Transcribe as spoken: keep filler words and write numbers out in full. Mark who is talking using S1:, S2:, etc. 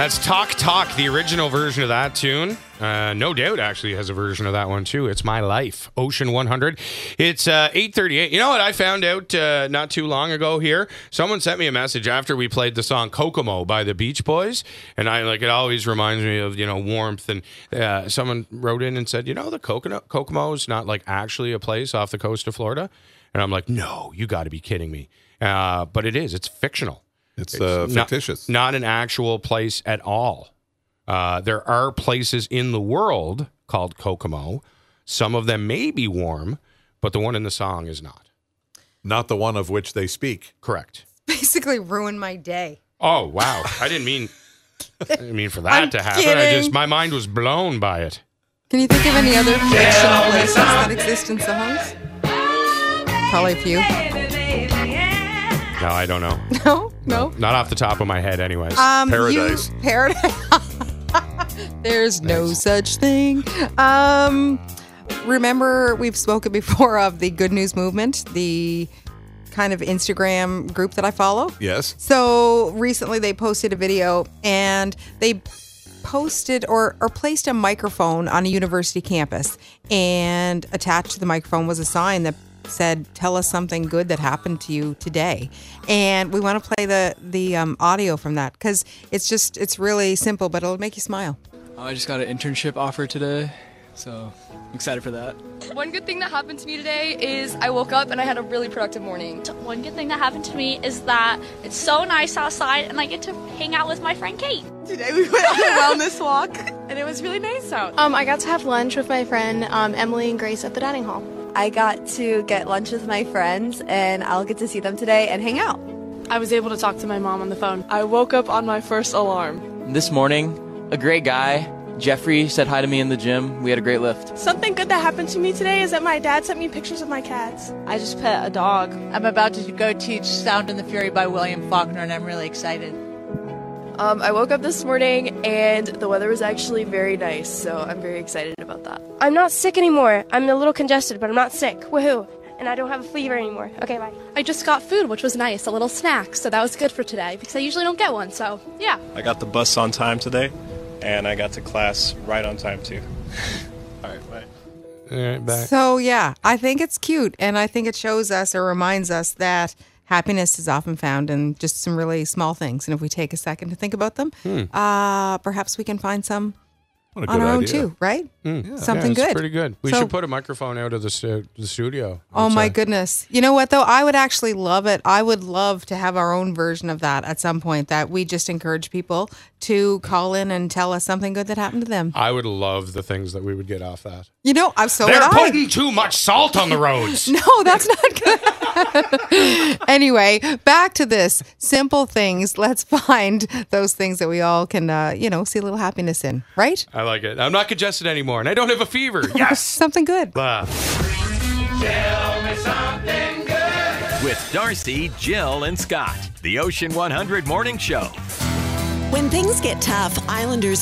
S1: That's Talk Talk, the original version of that tune. Uh, No Doubt actually has a version of that one too. It's My Life, Ocean one hundred. It's uh, eight thirty-eight. You know what I found out uh, not too long ago here? Someone sent me a message after we played the song Kokomo by the Beach Boys. And I like it always reminds me of, you know, warmth. And uh, someone wrote in and said, you know, the Kokomo, Kokomo is not like actually a place off the coast of Florida. And I'm like, no, you got to be kidding me. Uh, but it is. It's fictional.
S2: It's, it's uh, fictitious.
S1: Not, not an actual place at all. Uh, there are places in the world called Kokomo. Some of them may be warm, but the one in the song is not.
S2: Not the one of which they speak.
S1: Correct.
S3: Basically ruined my day.
S1: Oh, wow. I didn't mean I didn't mean for that
S3: I'm
S1: to happen.
S3: kidding.
S1: I just my mind was blown by it.
S3: Can you think of any other fictional places that exist in songs? Probably a few.
S1: No, I don't know.
S3: No, no.
S1: Not off the top of my head anyways.
S3: Um,
S2: Paradise.
S3: You, paradise. There's no nice. such thing. Um, remember, we've spoken before of the Good News Movement, the kind of Instagram group that I follow.
S2: Yes.
S3: So recently they posted a video and they posted or, or placed a microphone on a university campus, and attached to the microphone was a sign that said, tell us something good that happened to you today. And we want to play the the um, audio from that because it's just it's really simple, but it'll make you smile.
S4: I just got an internship offer today, so I'm excited for that.
S5: One good thing that happened to me today is I woke up and I had a really productive morning.
S6: One good thing that happened to me is that it's so nice outside and I get to hang out with my friend Kate.
S5: Today we went on a wellness walk and it was really nice out.
S7: Um, I got to have lunch with my friend um, Emily and Grace at the dining hall.
S8: I got to get lunch with my friends, and I'll get to see them today and hang out.
S9: I was able to talk to my mom on the phone. I woke up on my first alarm.
S10: This morning, a great guy, Jeffrey, said hi to me in the gym. We had a great lift.
S9: Something good that happened to me today is that my dad sent me pictures of my cats.
S11: I just pet a dog. I'm about to go teach Sound and the Fury by William Faulkner, and I'm really excited.
S5: Um, I woke up this morning and the weather was actually very nice, so I'm very excited about that.
S12: I'm not sick anymore. I'm a little congested, but I'm not sick. Woohoo! And I don't have a fever anymore. Okay, bye.
S13: I just got food, which was nice, a little snack, so that was good for today because I usually don't get one, so yeah.
S14: I got the bus on time today, and I got to class right on time too. All right, bye.
S1: All right, bye.
S3: So yeah, I think it's cute, and I think it shows us or reminds us that happiness is often found in just some really small things. And if we take a second to think about them, hmm. uh, perhaps we can find some on our own
S2: idea.
S3: too, right?
S1: Mm.
S3: Yeah. Something
S1: yeah, it's
S3: good.
S1: pretty good. We
S3: so,
S1: should put a microphone out of the, stu- the studio.
S3: Oh my
S1: say.
S3: goodness. You know what though? I would actually love it. I would love to have our own version of that at some point, that we just encourage people to call in and tell us something good that happened to them.
S1: I would love the things that we would get off that.
S3: You know, I'm so
S1: They're
S3: would
S1: putting
S3: I.
S1: too much salt on the roads.
S3: No, that's not good. Anyway, back to this. Simple things. Let's find those things that we all can, uh, you know, see a little happiness in, right?
S1: I like it. I'm not congested anymore, and I don't have a fever. Yes!
S3: Something good.
S1: Blah.
S15: Tell me something good. With Darcy, Jill, and Scott. The Ocean one hundred Morning Show.
S16: When things get tough, Islanders